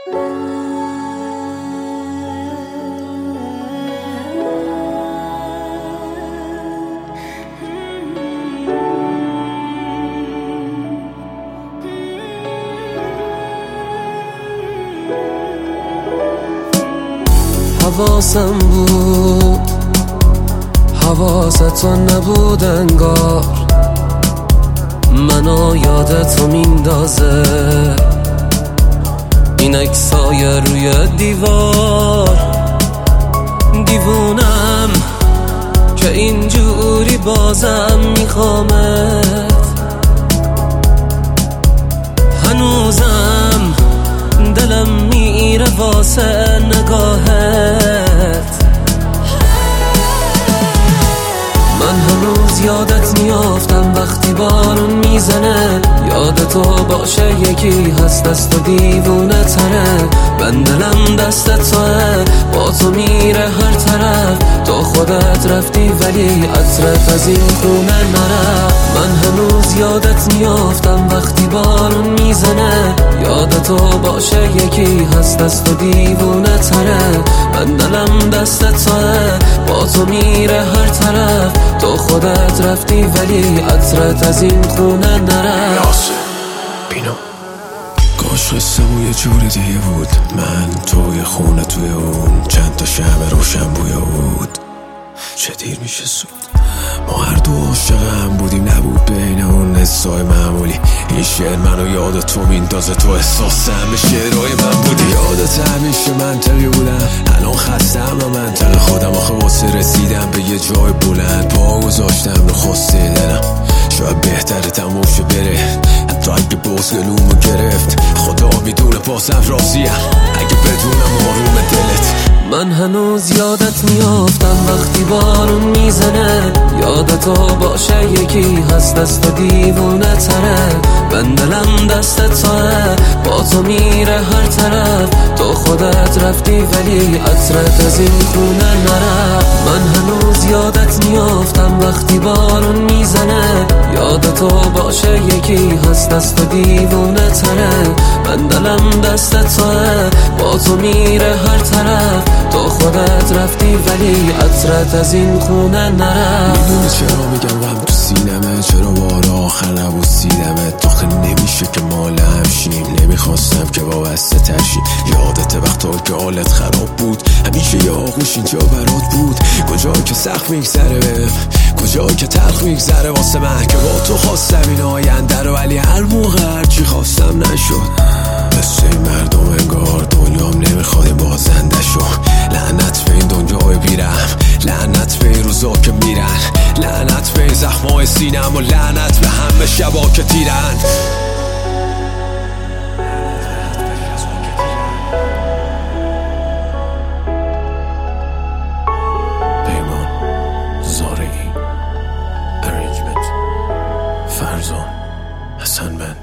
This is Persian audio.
حواسم بود حواست نبود انگار، منو یادتو میندازه این عکسای روی دیوار. دیوونم که اینجوری بازم میخوامت، هنوزم دلم میره واسه نگاهت. من هنوز یادت میافتم وقتی بارون میزنه، یادتو باشه یکی هست دست و دیوونه تره. من دلم دست توه، با تو میره هر طرف. تو خودت رفتی ولی عطرت از این خونه نره. من هنوز یادت میافتم وقتی بارون میزنه، یادتو باشه یکی هست دست و دیوونه تره. من دلم دست توه، با تو میره هر طرف. تو خودت رفتی ولی عطرت از این خونه نره. بینو کاش قصه‌مون یه جور دیگه بود، من توی خونه توی اون چند تا شمع روشن بویا بود. چه دیر میشه سود، ما هر دو عاشق هم بودیم، نبود بین اون حسای معمولی. این شعر منو یاد تو میندازه، تو احساس همه شعرهای من بودی. یادت همیشه منطقی بودم، الان خستم و منطق خودم. آخه واسه رسیدم به یه جای بلند پا گذاشتم رو خواسته دلم. شاید بهتره تموم شه بره، حتی اگه باز گلومو گرفت. خدا میدونه بازم راضیم اگه بدونم آروم دلت. من هنوز یادت میافتم وقتی بارون میزنه، یادتو باشه یکی هست دست و دیوونه تره. من دلم دست توه، با تو میره هر طرف. تو خودت رفتی ولی عطرت از این خونه نره. من هنوز یادت میافتم وقتی بارون میزنه، یادتو باشه یکی هست دست و دیوونه تره. من دلم دست توه، با تو میره هر طرف. تو خودت رفتی ولی عطرت از این خونه نره. میدونی چرا میگم غم تو سینمه، چرا بار آخر نبوسیدمه. تاخه نمیشه که مال همشیم، نمیخواستم که وابسته ترشی. یادت وقتا که حالت خراب بود، همیشه یه آغوش اینجا برات بود. کجا که سخت میگذره بهم، کجا که تلخ میگذره واسه من، که با تو خواستم این آینده رو ولی هر موقع هرچی خواستم نشد. مثل این مردم انگار دنیام نمیخواد بازنده شو. لعنت به این دنیای بیرم، لعنت به این روزا که میرن، لعنت به این زخمای سینم و لعنت به همه شبا که تیرن. پیمان زارعی، ارنجمنت فرزان حسن بند.